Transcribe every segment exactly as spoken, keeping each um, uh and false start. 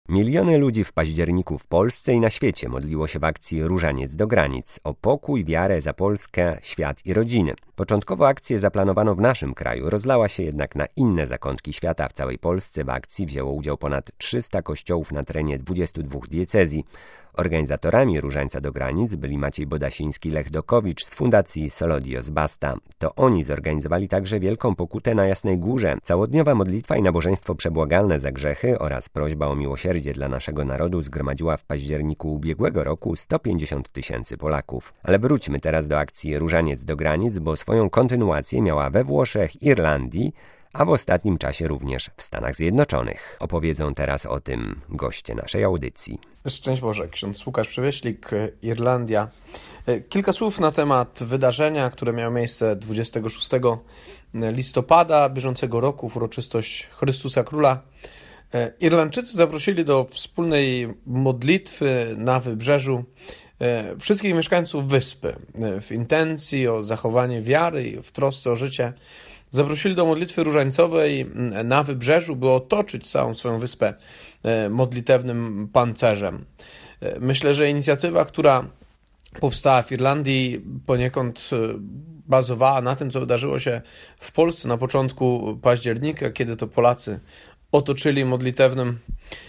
Miliony ludzi w październiku w Polsce i na świecie modliło się w akcji Różaniec do granic o pokój, wiarę za Polskę, świat i rodziny. Początkowo akcję zaplanowano w naszym kraju, rozlała się jednak na inne zakątki świata. W całej Polsce w akcji wzięło udział ponad trzysta kościołów na terenie dwudziestu dwóch diecezji. Organizatorami Różańca do granic byli Maciej Bodasiński i Lech Dokowicz z Fundacji Solodios Basta. To oni zorganizowali także Wielką Pokutę na Jasnej Górze. Całodniowa modlitwa i nabożeństwo przebłagalne za grzechy oraz prośba o miłosierdzie dla naszego narodu zgromadziła w październiku ubiegłego roku sto pięćdziesiąt tysięcy Polaków. Ale wróćmy teraz do akcji Różaniec do granic, bo swoją kontynuację miała we Włoszech, Irlandii, a w ostatnim czasie również w Stanach Zjednoczonych. Opowiedzą teraz o tym goście naszej audycji. Szczęść Boże, ksiądz Łukasz Przywieślik, Irlandia. Kilka słów na temat wydarzenia, które miało miejsce dwudziestego szóstego listopada bieżącego roku w uroczystość Chrystusa Króla. Irlandczycy zaprosili do wspólnej modlitwy na wybrzeżu wszystkich mieszkańców wyspy w intencji o zachowanie wiary i w trosce o życie. Zaprosili do modlitwy różańcowej na wybrzeżu, by otoczyć całą swoją wyspę modlitewnym pancerzem. Myślę, że inicjatywa, która powstała w Irlandii, poniekąd bazowała na tym, co wydarzyło się w Polsce na początku października, kiedy to Polacy otoczyli modlitewnym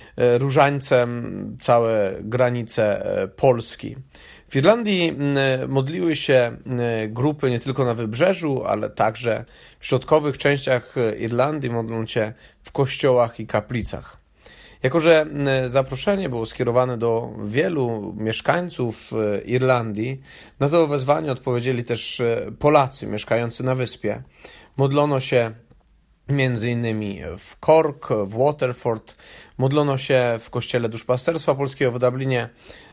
różańcem całe granice Polski. W Irlandii modliły się grupy nie tylko na wybrzeżu, ale także w środkowych częściach Irlandii, modlą się w kościołach i kaplicach. Jako że zaproszenie było skierowane do wielu mieszkańców Irlandii, na to wezwanie odpowiedzieli też Polacy mieszkający na wyspie. Modlono się między innymi w Cork, w Waterford, modlono się w kościele Duszpasterstwa Polskiego w Dublinie,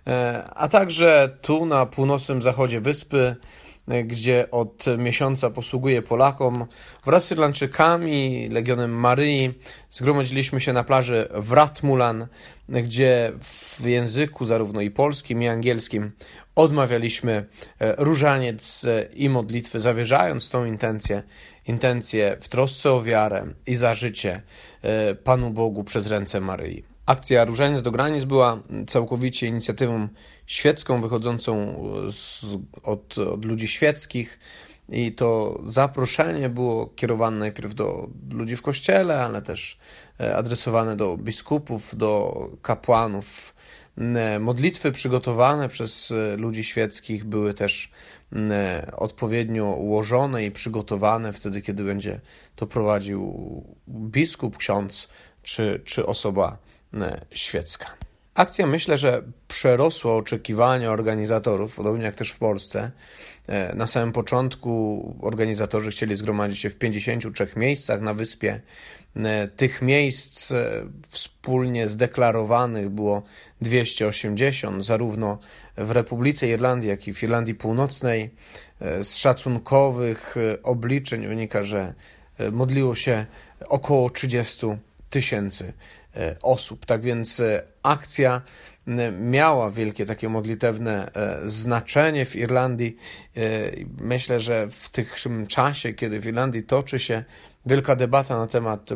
a także tu na północnym zachodzie wyspy, gdzie od miesiąca posługuje Polakom. Wraz z Irlandczykami, Legionem Maryi zgromadziliśmy się na plaży w Rathmulan, gdzie w języku zarówno i polskim, i angielskim odmawialiśmy różaniec i modlitwy, zawierzając tą intencję, intencję w trosce o wiarę i za życie Panu Bogu przez ręce Maryi. Akcja Różaniec do granic była całkowicie inicjatywą świecką, wychodzącą z, od, od ludzi świeckich i to zaproszenie było kierowane najpierw do ludzi w kościele, ale też adresowane do biskupów, do kapłanów. Modlitwy przygotowane przez ludzi świeckich były też odpowiednio ułożone i przygotowane wtedy, kiedy będzie to prowadził biskup, ksiądz czy, czy osoba świecka. Akcja, myślę, że przerosła oczekiwania organizatorów, podobnie jak też w Polsce. Na samym początku organizatorzy chcieli zgromadzić się w pięćdziesięciu trzech miejscach na wyspie. Tych miejsc wspólnie zdeklarowanych było dwieście osiemdziesiąt, zarówno w Republice Irlandii, jak i w Irlandii Północnej. Z szacunkowych obliczeń wynika, że modliło się około trzydzieści tysięcy osób. Tak więc akcja miała wielkie takie modlitewne znaczenie w Irlandii. Myślę, że w tym czasie, kiedy w Irlandii toczy się wielka debata na temat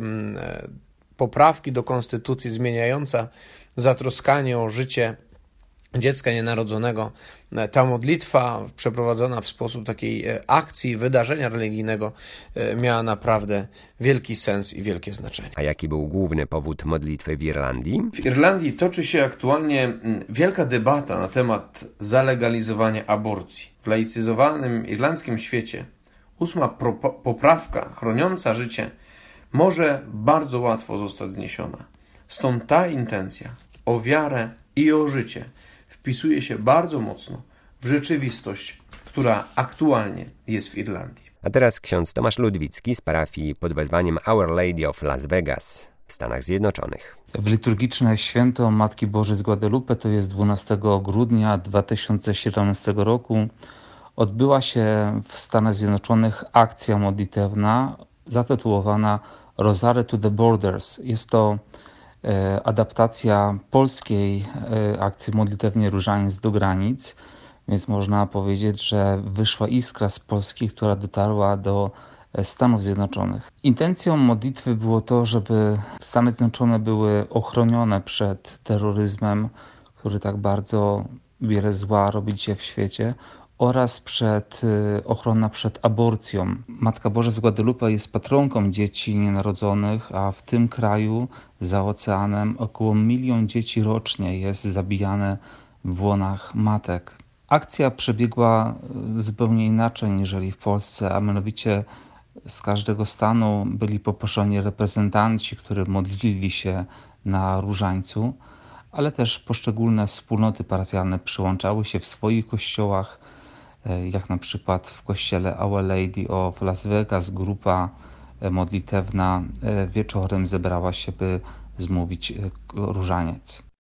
poprawki do konstytucji zmieniająca zatroskanie o życie dziecka nienarodzonego, ta modlitwa przeprowadzona w sposób takiej akcji, wydarzenia religijnego miała naprawdę wielki sens i wielkie znaczenie. A jaki był główny powód modlitwy w Irlandii? W Irlandii toczy się aktualnie wielka debata na temat zalegalizowania aborcji. W laicyzowanym irlandzkim świecie ósma poprawka chroniąca życie może bardzo łatwo zostać zniesiona. Stąd ta intencja o wiarę i o życie wpisuje się bardzo mocno w rzeczywistość, która aktualnie jest w Irlandii. A teraz ksiądz Tomasz Ludwicki z parafii pod wezwaniem Our Lady of Las Vegas w Stanach Zjednoczonych. W liturgiczne święto Matki Bożej z Guadalupe, to jest dwunastego grudnia dwa tysiące siedemnastego roku, odbyła się w Stanach Zjednoczonych akcja modlitewna zatytułowana Rosary to the Borders. Jest to adaptacja polskiej akcji modlitewnej Różaniec do granic, więc można powiedzieć, że wyszła iskra z Polski, która dotarła do Stanów Zjednoczonych. Intencją modlitwy było to, żeby Stany Zjednoczone były ochronione przed terroryzmem, który tak bardzo wiele zła robi dzisiaj w świecie, oraz przed ochrona przed aborcją. Matka Boża z Guadalupe jest patronką dzieci nienarodzonych, a w tym kraju za oceanem około milion dzieci rocznie jest zabijane w łonach matek. Akcja przebiegła zupełnie inaczej niżeli w Polsce, a mianowicie z każdego stanu byli poproszeni reprezentanci, którzy modlili się na różańcu, ale też poszczególne wspólnoty parafialne przyłączały się w swoich kościołach, jak na przykład w kościele Our Lady of Las Vegas grupa modlitewna wieczorem zebrała się, by zmówić różaniec.